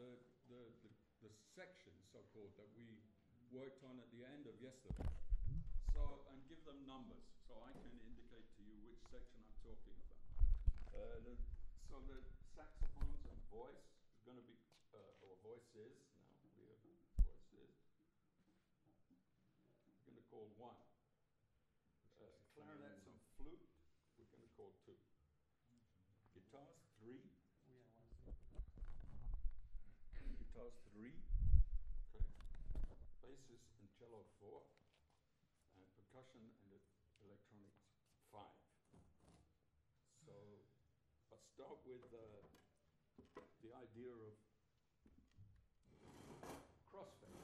the section, so-called, that we worked on at the end of yesterday. So, and give them numbers, so I can indicate to you which section I'm talking about. So the saxophones and voice is going to be, or voices, now we have voices. We're going to call 1. Clarinets and flute, we're going to call 2. Guitars, 3. Guitars, 3. Okay. Basses and cello, 4. And percussion and electronics, 5. So I'll start with the idea of crossfade.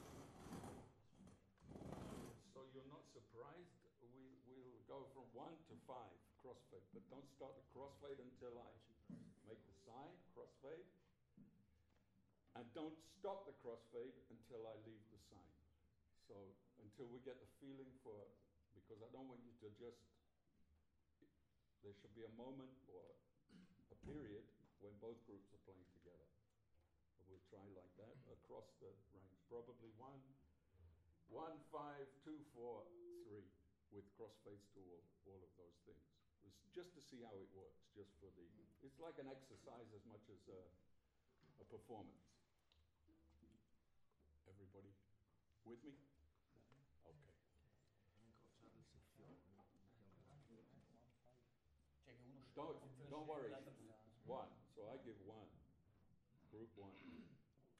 So you're not surprised, we'll go from 1 to 5 crossfade, but don't start the crossfade until I make the sign, crossfade. And don't stop the crossfade until I leave the sign. So until we get the feeling for, because I don't want you to just, there should be a moment or a period when both groups are playing together. So we'll try like that across the range. Probably 1, 5, 2, 4, 3, with crossfades to all of those things. It's just to see how it works, just for the, it's like an exercise as much as a performance. Everybody with me? Okay. Don't worry, it's 1, so I give 1, group 1.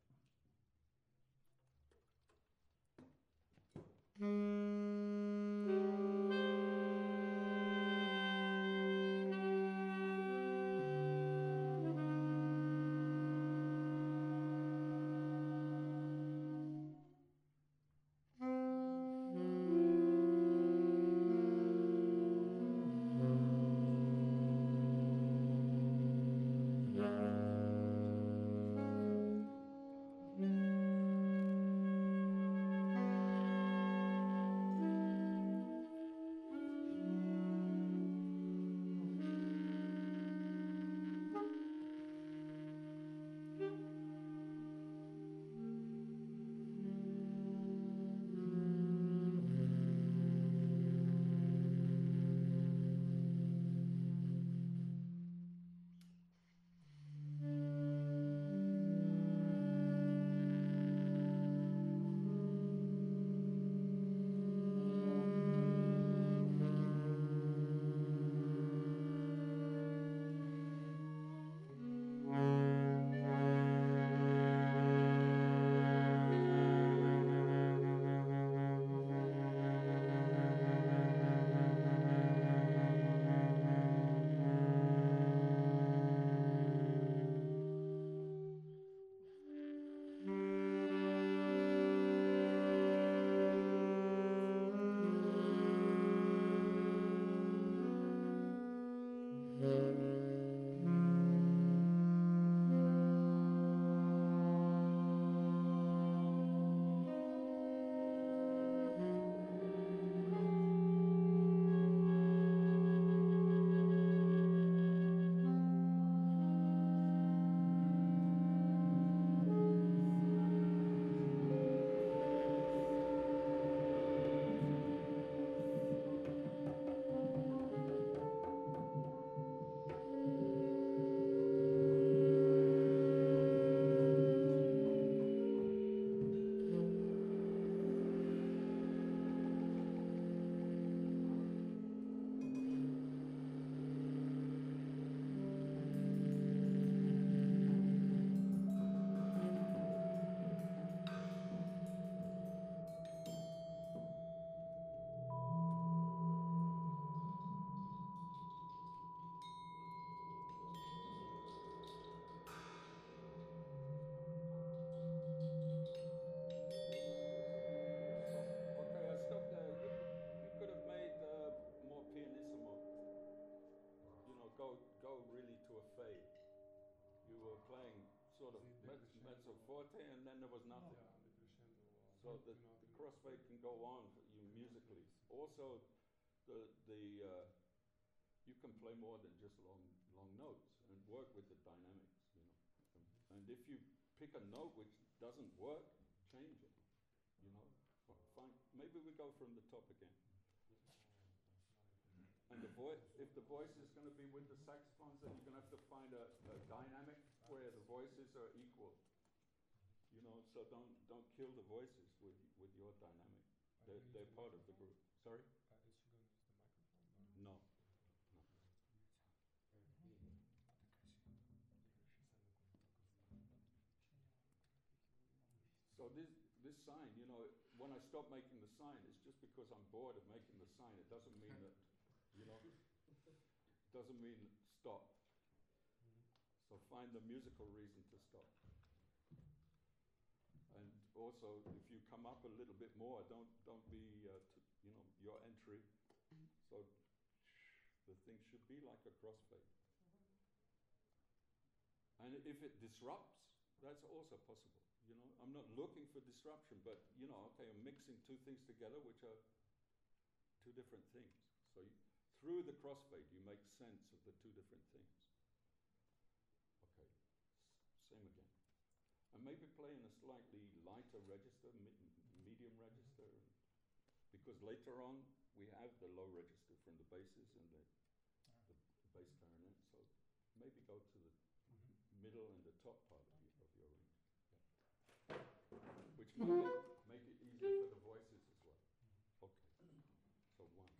Go really to a fade. You were playing sort of mezzo forte, and then there was nothing. So the crossfade can go on for you musically. Also, you can play more than just long notes and work with the dynamics. And if you pick a note which doesn't work, change it. You know, fine. Maybe we go from the top again. And the voice, if the voice is going to be with the saxophones, then you're going to have to find a dynamic where the voices are equal. You know, so don't kill the voices with your dynamic. They're part of the group. Sorry? Is she going to use the microphone? Or? No. So this sign, you know, when I stop making the sign, it's just because I'm bored of making the sign. It doesn't mean that, you know, doesn't mean stop. So find the musical reason to stop. And also, if you come up a little bit more, don't be, you know, your entry. So the thing should be like a crossfade. And if it disrupts, that's also possible. You know, I'm not looking for disruption, but you know, okay, I'm mixing two things together, which are two different things. So through the crossfade, you make sense of the two different things. Okay, same again. And maybe play in a slightly lighter register, medium register, because later on we have the low register from the basses and the bass clarinet. So maybe go to the middle and the top part of your range. Which might make it easier for the voices as well. Okay, so one.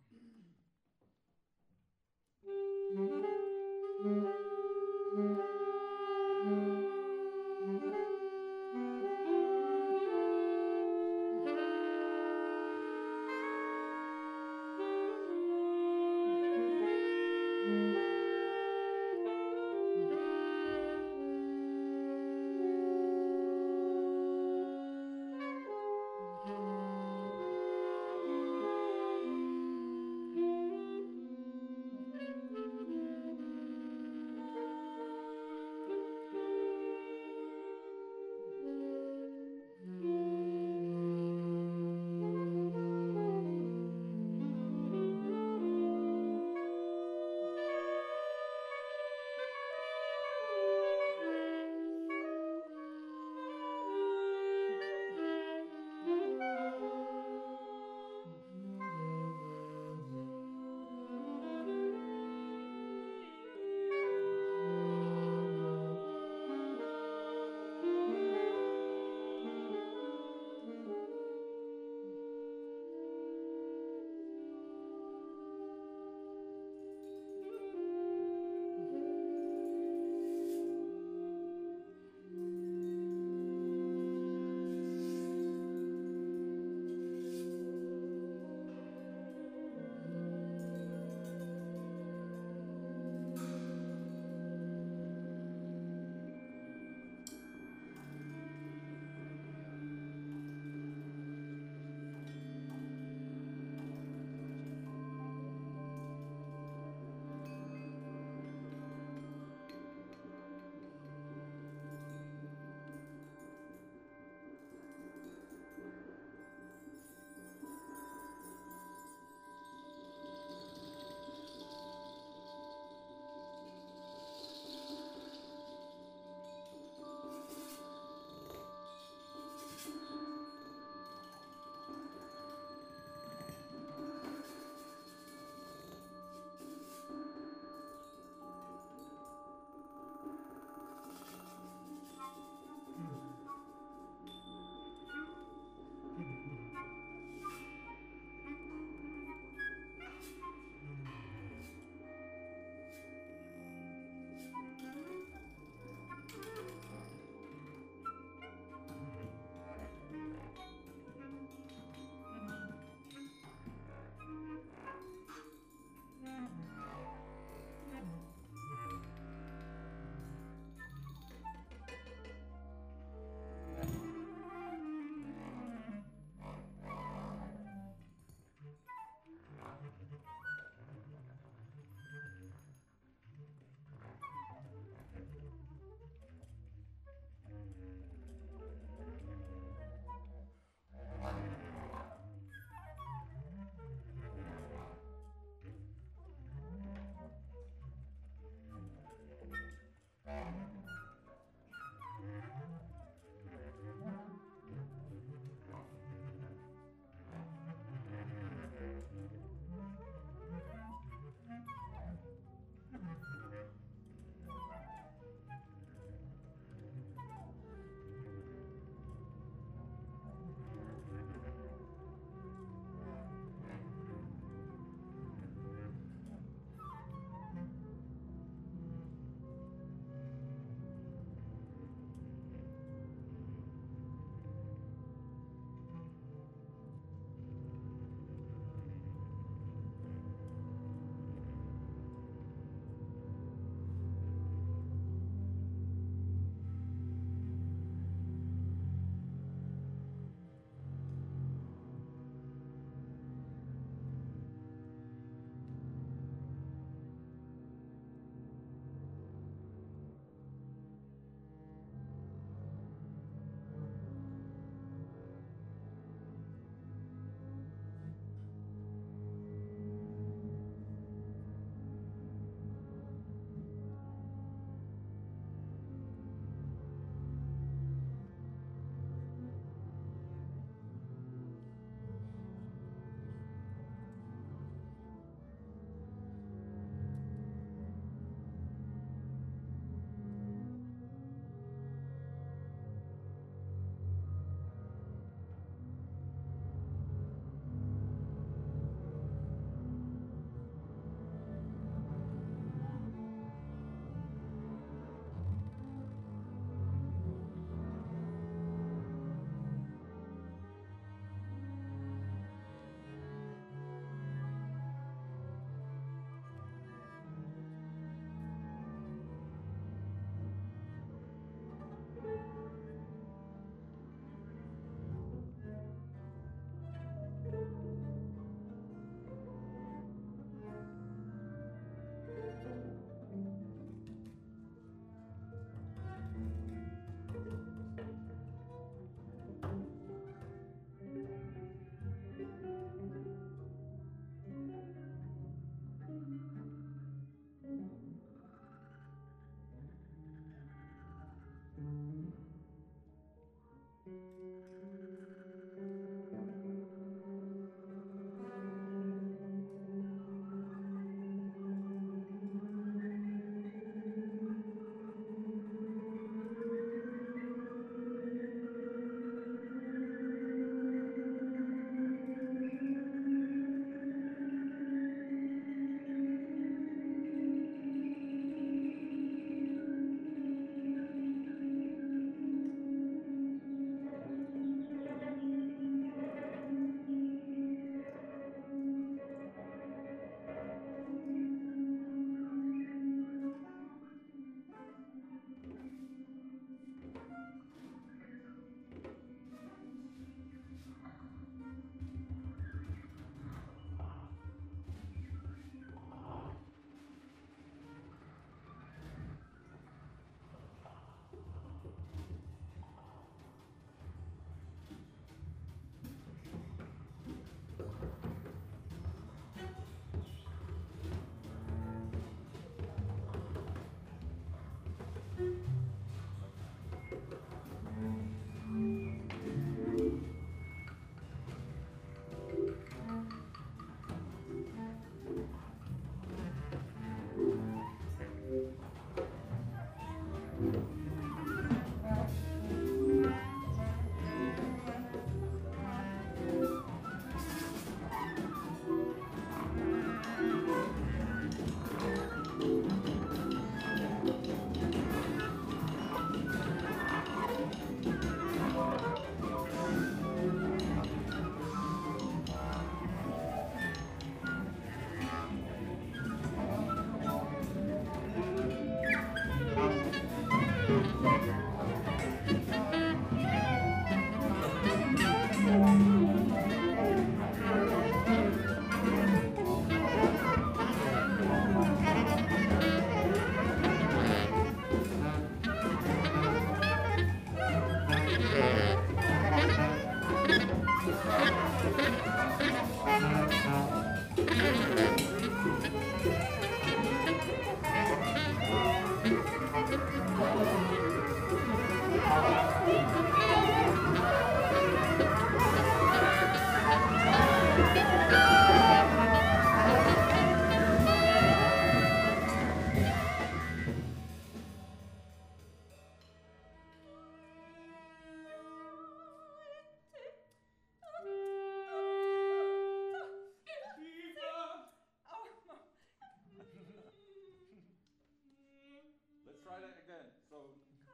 Let's try that again. So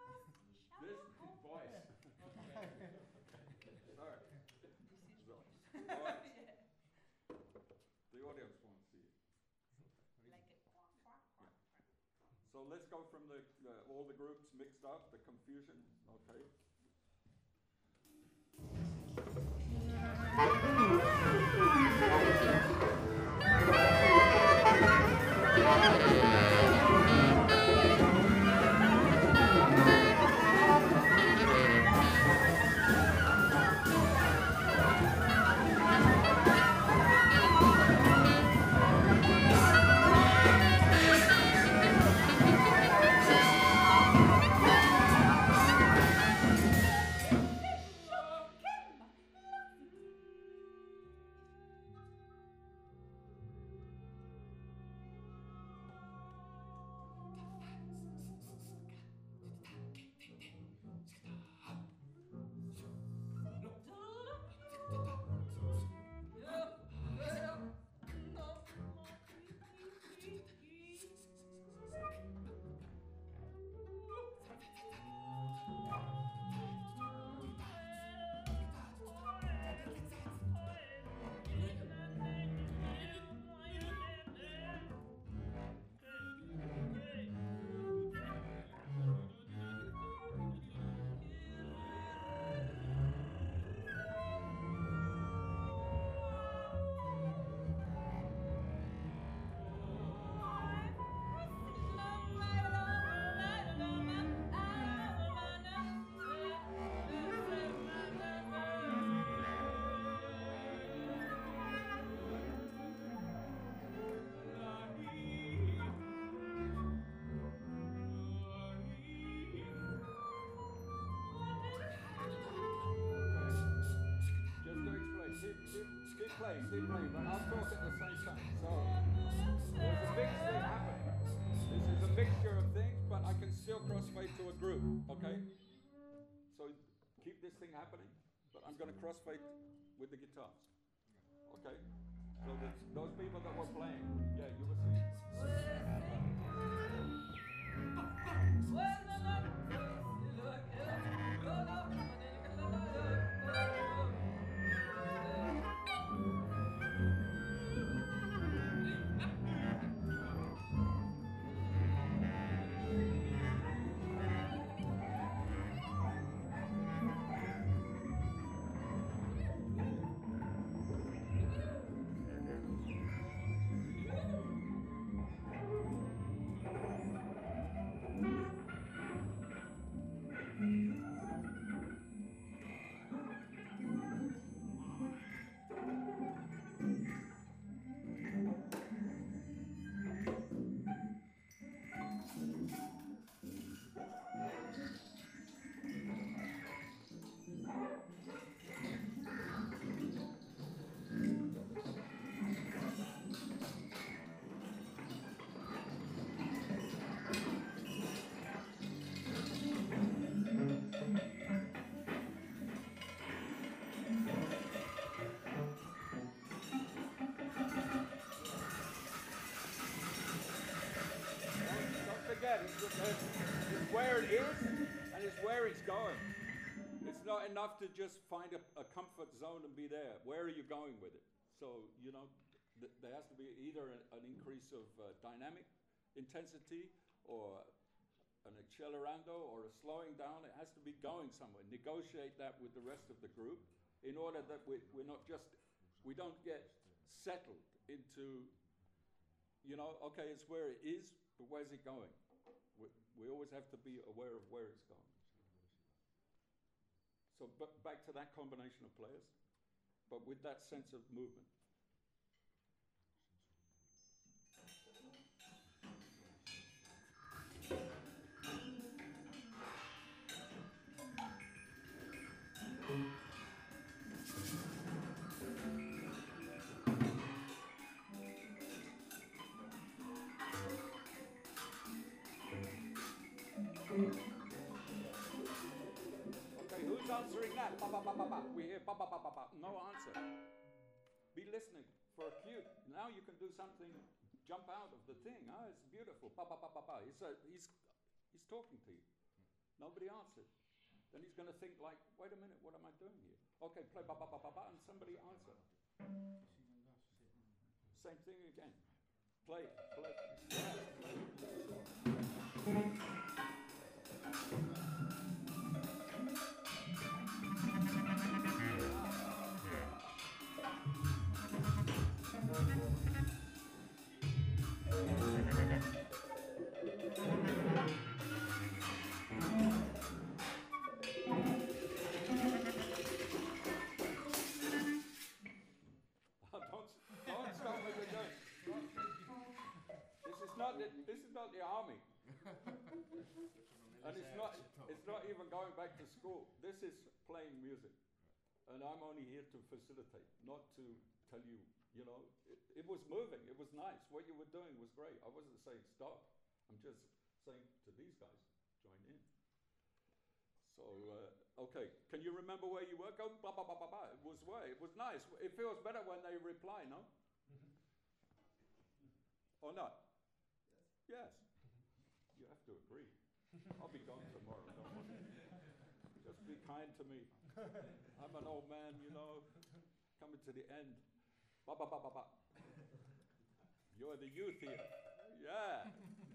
this voice. Sorry. All right. The audience won't see it. So let's go from all the groups mixed up, the confusion. Okay. keep playing, but I'll talk at the same time. So there's a mixed thing happening. This is a mixture of things, but I can still crossfade to a group, okay? So keep this thing happening, but I'm going to crossfade with the guitars, okay? So those people that were playing, yeah, you were saying. It's where it is and it's where it's going. It's not enough to just find a comfort zone and be there. Where are you going with it? So, you know, there has to be either an increase of dynamic intensity or an accelerando or a slowing down. It has to be going somewhere. Negotiate that with the rest of the group in order that we're not just, we don't get settled into, you know, okay, it's where it is, but where's it going? We always have to be aware of where it's going. So back to that combination of players, but with that sense of movement. Answering that, ba ba ba ba ba. We hear ba ba ba ba ba. No answer. Be listening for a cue. Now you can do something. Jump out of the thing. Oh, it's beautiful. Ba ba ba ba ba. He's talking to you. Nobody answered. Then he's going to think like, wait a minute, what am I doing here? Okay, play ba ba ba ba ba, and somebody answer. Same thing again. Play. Yeah, play. This is not the army. And it's not even going back to school. This is playing music. And I'm only here to facilitate, not to tell you, you know, it was moving, it was nice. What you were doing was great. I wasn't saying stop. I'm just saying to these guys, join in. So, okay, can you remember where you were? Go blah, blah, blah, blah, blah. It was where? It was nice. It feels better when they reply, no? Or not? Yes. You have to agree. I'll be gone tomorrow. Don't worry. Just be kind to me. I'm an old man, you know, coming to the end. Ba ba ba ba ba. You're the youth here. Yeah.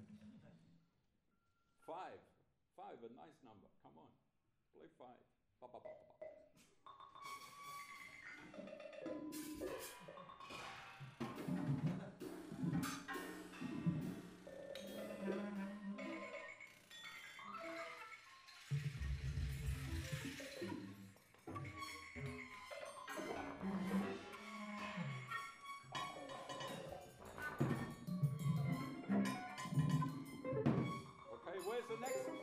5. 5, a nice number. Come on. Play 5. Ba ba ba ba ba.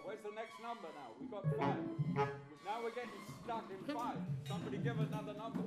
Where's the next number now? We got 5. Now we're getting stuck in 5. Somebody give another number.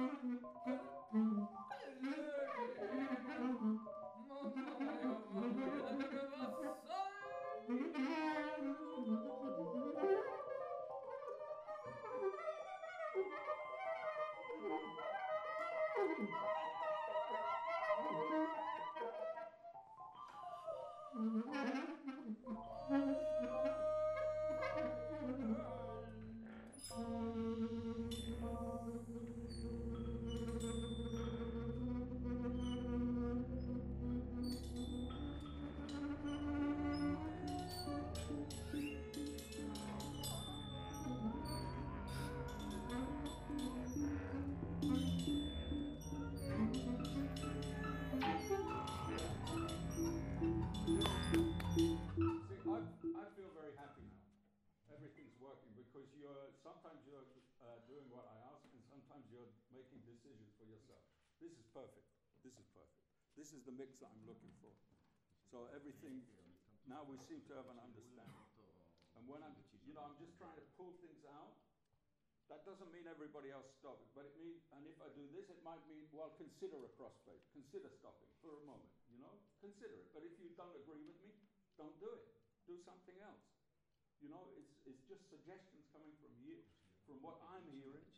See, I feel very happy now. Everything's working because sometimes you're doing what I ask, and sometimes you're making decisions for yourself. This is perfect. This is perfect. This is the mix that I'm looking for. So everything, now we seem to have an understanding. And when I'm just trying to pull things out. That doesn't mean everybody else stop it, but it means, and if I do this, it might mean, well, consider a crossfade, consider stopping for a moment, consider it. But if you don't agree with me, don't do it. Do something else. It's just suggestions coming from you, from what I'm hearing.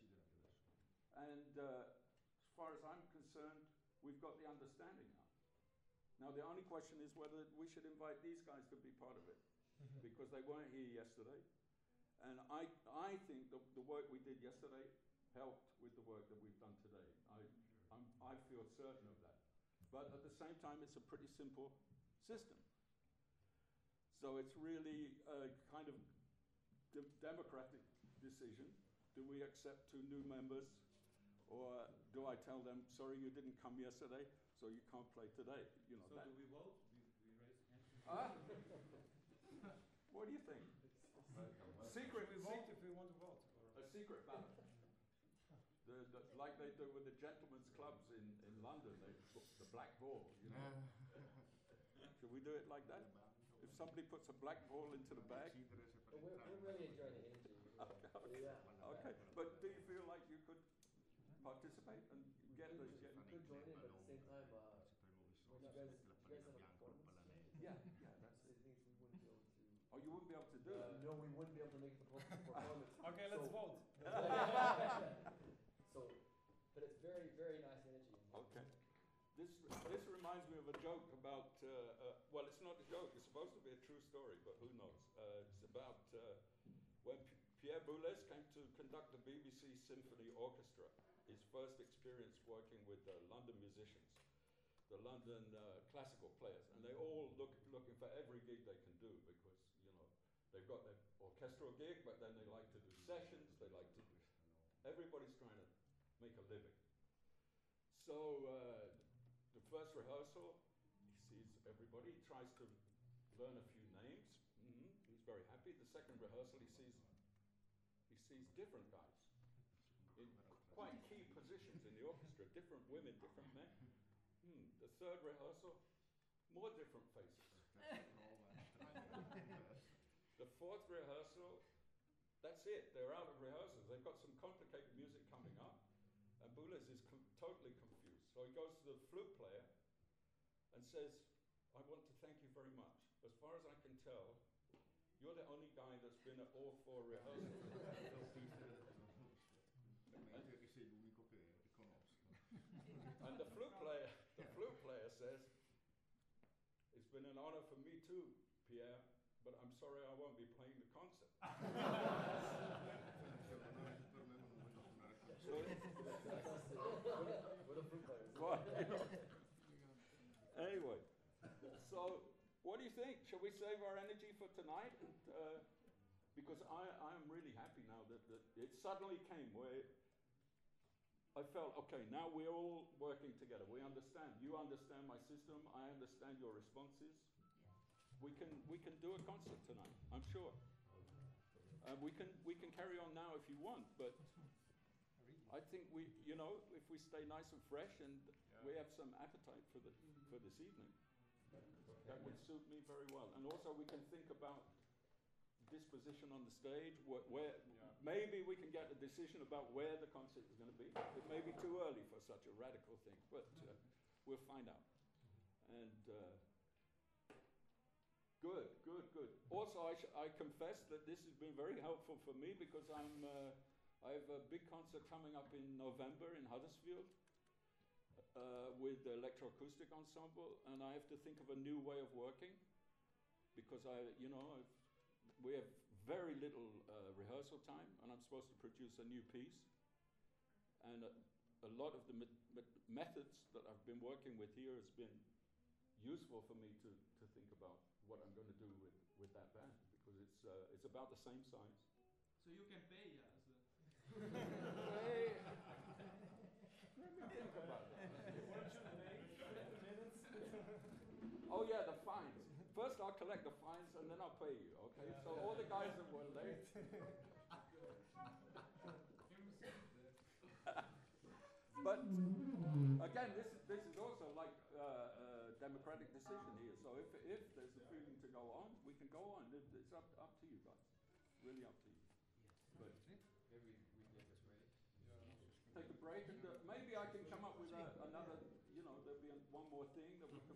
And as far as I'm concerned, we've got the understanding now. Now the only question is whether we should invite these guys to be part of it, because they weren't here yesterday. And I think the work we did yesterday helped with the work that we've done today. I feel certain of that. But at the same time, it's a pretty simple system. So it's really a kind of democratic decision. Do we accept 2 new members? Or do I tell them, sorry, you didn't come yesterday, so you can't play today? So do we vote? We raise Ah. What do you think? Secret. We vote if we want to vote. A secret ballot. Like they do with the gentlemen's clubs in London, the black ball. Should we do it like that? If somebody puts a black ball into the bag? We're really enjoying the energy. Okay. Yeah. Okay. But do you feel like you could participate and get the... We could join in, but at the same time, you guys have appointments tonight? Yeah, that's So it. the thing is, we wouldn't be able to. Oh, you wouldn't be able to do it? No, we wouldn't be able to make the performance. Okay, let's vote. So, but it's very, very nice energy. Okay. This reminds me of a joke about, well, it's not a joke, it's supposed to be a true story, but who knows. It's about when Pierre Boulez came to conduct the BBC Symphony Orchestra, his first experience working with London musicians, the London classical players, and they all looking for every gig they can do because, they've got their orchestral gig, but then they like to do sessions, everybody's trying to make a living. So the first rehearsal, he sees everybody, he tries to learn a few names. He's very happy. The second rehearsal, he sees different guys in quite key positions in the orchestra, different women, different men. The third rehearsal, more different faces. The fourth rehearsal, that's it. They're out of rehearsals. They've got some complicated music coming up, and Boulez is totally confused. So he goes to the flute player and says, I want to thank you very much. As far as I can tell, you're the only guy that's been at all 4 rehearsals. And the flute player says, it's been an honor for me too, Pierre, but I'm sorry I won't be playing the concert. Anyway, so what do you think? Shall we save our energy for tonight? Because I am really happy now that it suddenly came where I felt, okay, now we're all working together. We understand. You understand my system. I understand your responses. We can do a concert tonight, I'm sure. We can carry on now if you want, but I think if we stay nice and fresh and we have some appetite for this evening, that would suit me very well. And also we can think about disposition on the stage, where maybe we can get a decision about where the concert is going to be. It may be too early for such a radical thing, but we'll find out. And good. Also, I confess that this has been very helpful for me because I have a big concert coming up in November in Huddersfield with the Electroacoustic Ensemble, and I have to think of a new way of working because we have very little rehearsal time, and I'm supposed to produce a new piece. And a lot of the methods that I've been working with here has been useful for me to think about what I'm going to do with that band, because it's about the same size. So you can pay us. Hey, let me think about it. Oh yeah, the fines. First I'll collect the fines and then I'll pay you, okay? So all the guys that were late. But again, this is also like a democratic decision here. So if there's a feeling to go on, we can go on. It's up to you guys. Really up to you. But Maybe we take a break. take a break, and maybe I can come up with another. There'll be one more thing that we